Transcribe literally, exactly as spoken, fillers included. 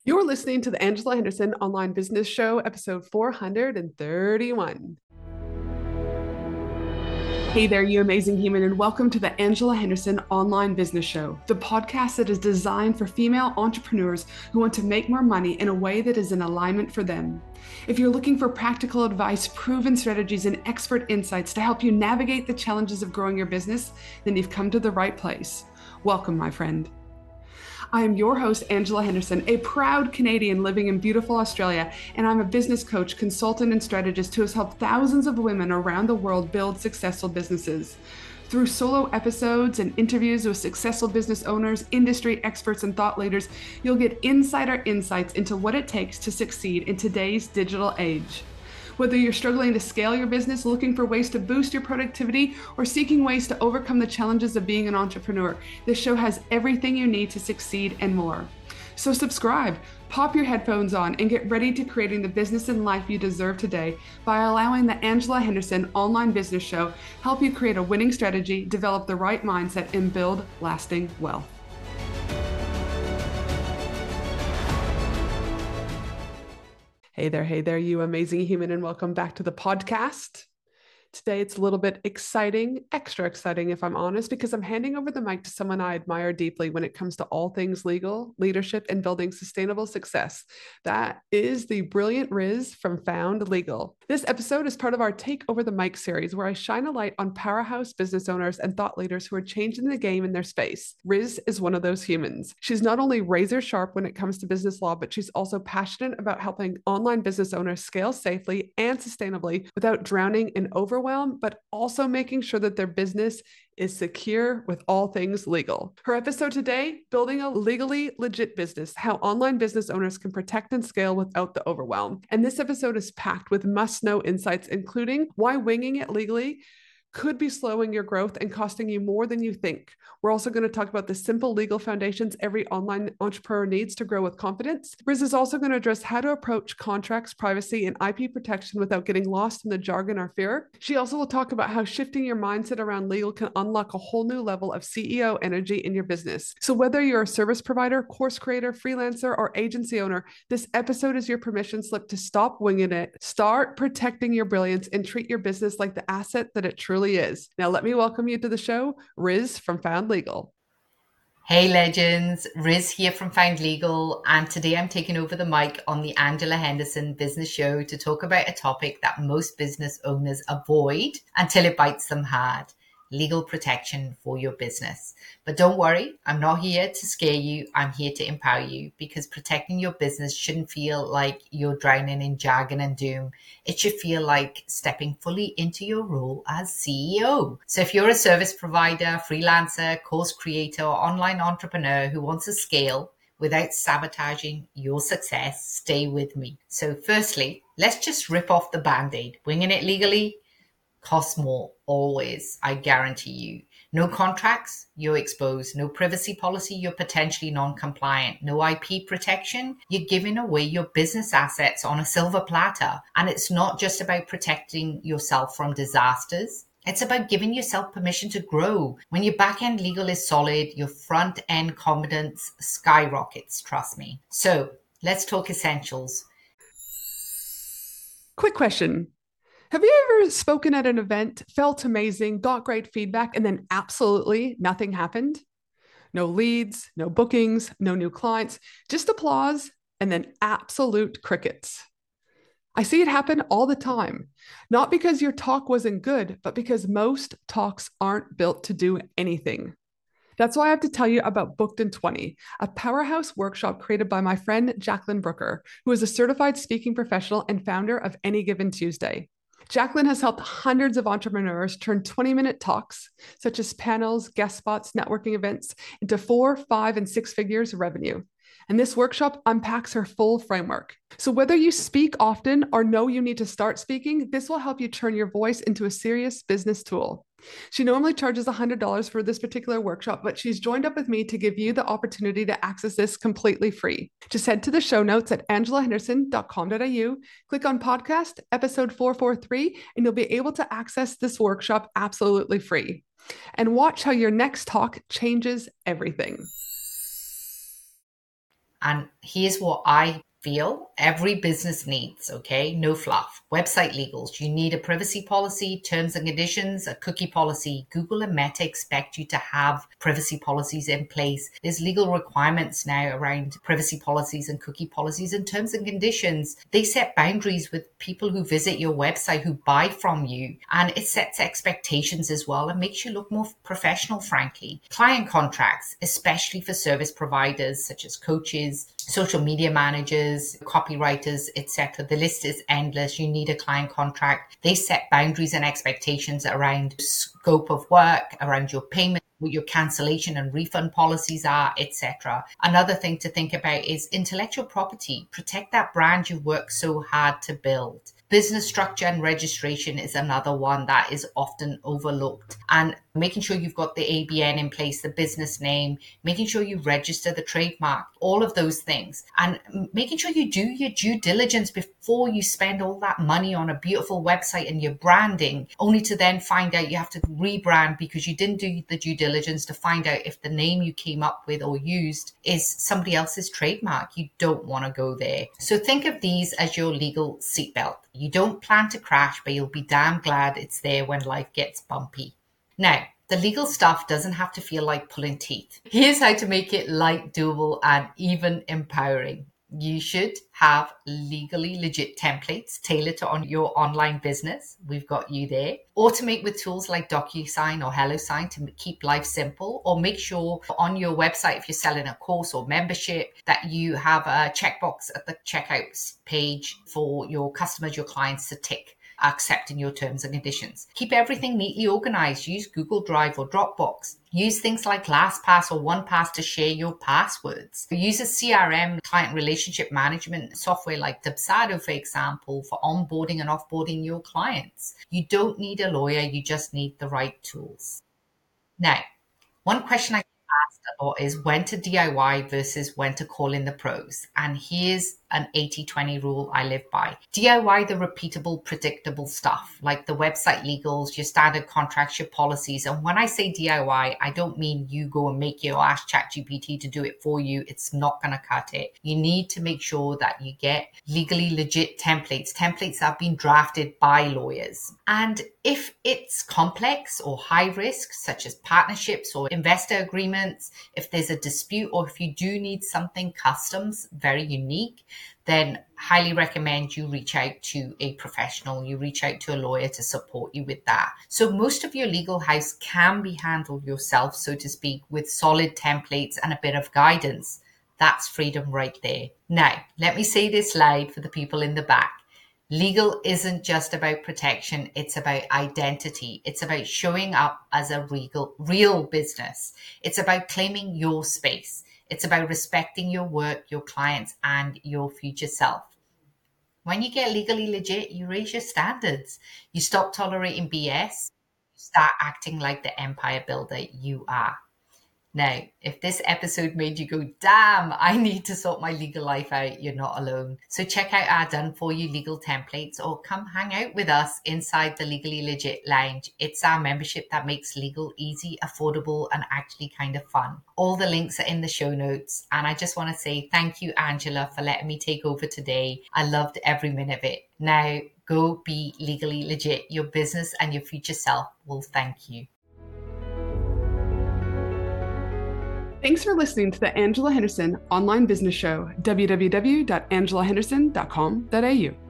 You're listening to the Angela Henderson Online Business Show, episode four hundred thirty-one. Hey there, you amazing human, and welcome to the Angela Henderson Online Business Show, the podcast that is designed for female entrepreneurs who want to make more money in a way that is in alignment for them. If you're looking for practical advice, proven strategies, and expert insights to help you navigate the challenges of growing your business, then you've come to the right place. Welcome, my friend. I am your host, Angela Henderson, a proud Canadian living in beautiful Australia, and I'm a business coach, consultant, and strategist who has helped thousands of women around the world build successful businesses. Through solo episodes and interviews with successful business owners, industry experts, and thought leaders, you'll get insider insights into what it takes to succeed in today's digital age. Whether you're struggling to scale your business, looking for ways to boost your productivity, or seeking ways to overcome the challenges of being an entrepreneur, this show has everything you need to succeed and more. So subscribe, pop your headphones on, and get ready to creating the business and life you deserve today by allowing the Angela Henderson Online Business Show help you create a winning strategy, develop the right mindset, and build lasting wealth. Hey there, hey there, you amazing human, and welcome back to the podcast. Today, it's a little bit exciting, extra exciting, if I'm honest, because I'm handing over the mic to someone I admire deeply when it comes to all things legal, leadership, and building sustainable success. That is the brilliant Riz from Found Legal. This episode is part of our Take Over the Mic series, where I shine a light on powerhouse business owners and thought leaders who are changing the game in their space. Riz is one of those humans. She's not only razor sharp when it comes to business law, but she's also passionate about helping online business owners scale safely and sustainably without drowning in over overwhelm, but also making sure that their business is secure with all things legal. Her episode today, Building a Legally Legit Business, How Online Business Owners Can Protect and Scale Without the Overwhelm. And this episode is packed with must-know insights, including why winging it legally could be slowing your growth and costing you more than you think. We're also going to talk about the simple legal foundations every online entrepreneur needs to grow with confidence. Riz is also going to address how to approach contracts, privacy, and I P protection without getting lost in the jargon or fear. She also will talk about how shifting your mindset around legal can unlock a whole new level of C E O energy in your business. So whether you're a service provider, course creator, freelancer, or agency owner, this episode is your permission slip to stop winging it, start protecting your brilliance, and treat your business like the asset that it truly is. Now, let me welcome you to the show, Riz from Found Legal. Hey legends, Riz here from Found Legal, and today I'm taking over the mic on the Angela Henderson Business Show to talk about a topic that most business owners avoid until it bites them hard: legal protection for your business. But don't worry, I'm not here to scare you, I'm here to empower you, because protecting your business shouldn't feel like you're drowning in jargon and doom. It should feel like stepping fully into your role as C E O. So if you're a service provider, freelancer, course creator, or online entrepreneur who wants to scale without sabotaging your success, stay with me. So firstly, let's just rip off the band-aid. Winging it legally costs more, always, I guarantee you. No contracts, you're exposed. No privacy policy, you're potentially non-compliant. No I P protection, you're giving away your business assets on a silver platter. And it's not just about protecting yourself from disasters. It's about giving yourself permission to grow. When your back-end legal is solid, your front-end confidence skyrockets, trust me. So let's talk essentials. Quick question. Have you ever spoken at an event, felt amazing, got great feedback, and then absolutely nothing happened? No leads, no bookings, no new clients, just applause, and then absolute crickets. I see it happen all the time, not because your talk wasn't good, but because most talks aren't built to do anything. That's why I have to tell you about Booked in twenty, a powerhouse workshop created by my friend Jacqueline Brooker, who is a certified speaking professional and founder of Any Given Tuesday. Jacqueline has helped hundreds of entrepreneurs turn twenty-minute talks, such as panels, guest spots, networking events, into four, five, and six figures of revenue. And this workshop unpacks her full framework. So whether you speak often or know you need to start speaking, this will help you turn your voice into a serious business tool. She normally charges one hundred dollars for this particular workshop, but she's joined up with me to give you the opportunity to access this completely free. Just head to the show notes at angela henderson dot com dot a u, click on podcast episode four forty-three, and you'll be able to access this workshop absolutely free. And watch how your next talk changes everything. And here's what I feel every business needs, okay? No fluff. Website legals. You need a privacy policy, terms and conditions, a cookie policy. Google and Meta expect you to have privacy policies in place. There's legal requirements now around privacy policies and cookie policies and terms and conditions. They set boundaries with people who visit your website, who buy from you. And it sets expectations as well and makes you look more professional, frankly. Client contracts, especially for service providers such as coaches, social media managers, copywriters, et cetera. The list is endless. You need a client contract. They set boundaries and expectations around scope of work, around your payment, what your cancellation and refund policies are, et cetera. Another thing to think about is intellectual property. Protect that brand you've worked so hard to build. Business structure and registration is another one that is often overlooked. And making sure you've got the A B N in place, the business name, making sure you register the trademark, all of those things. And making sure you do your due diligence before you spend all that money on a beautiful website and your branding, only to then find out you have to rebrand because you didn't do the due diligence to find out if the name you came up with or used is somebody else's trademark. You don't want to go there. So think of these as your legal seatbelt. You don't plan to crash, but you'll be damn glad it's there when life gets bumpy. Now, the legal stuff doesn't have to feel like pulling teeth. Here's how to make it light, doable, and even empowering. You should have legally legit templates tailored to on your online business. We've got you there. Automate with tools like DocuSign or HelloSign to keep life simple, or make sure on your website, if you're selling a course or membership, that you have a checkbox at the checkout page for your customers, your clients to tick, accepting your terms and conditions. Keep everything neatly organized. Use Google Drive or Dropbox. Use things like LastPass or OnePass to share your passwords. Use a C R M, client relationship management software like Dubsado, for example, for onboarding and offboarding your clients. You don't need a lawyer, you just need the right tools. Now, one question I get asked a lot is when to D I Y versus when to call in the pros. And here's an eighty twenty rule I live by. D I Y the repeatable, predictable stuff like the website legals, your standard contracts, your policies. And when I say D I Y, I don't mean you go and make your ask ChatGPT to do it for you. It's not going to cut it. You need to make sure that you get legally legit templates, templates that have been drafted by lawyers. And if it's complex or high risk, such as partnerships or investor agreements, if there's a dispute or if you do need something customs, very unique, then highly recommend you reach out to a professional, you reach out to a lawyer to support you with that. So most of your legal house can be handled yourself, so to speak, with solid templates and a bit of guidance. That's freedom right there. Now, let me say this loud for the people in the back. Legal isn't just about protection, it's about identity. It's about showing up as a real, real business. It's about claiming your space. It's about respecting your work, your clients, and your future self. When you get legally legit, you raise your standards. You stop tolerating B S. You start acting like the empire builder you are. Now, if this episode made you go, damn, I need to sort my legal life out, you're not alone. So check out our done for you legal templates or come hang out with us inside the Legally Legit Lounge. It's our membership that makes legal easy, affordable, and actually kind of fun. All the links are in the show notes. And I just want to say thank you, Angela, for letting me take over today. I loved every minute of it. Now, go be legally legit. Your business and your future self will thank you. Thanks for listening to the Angela Henderson Online Business Show, w w w dot angela henderson dot com dot a u.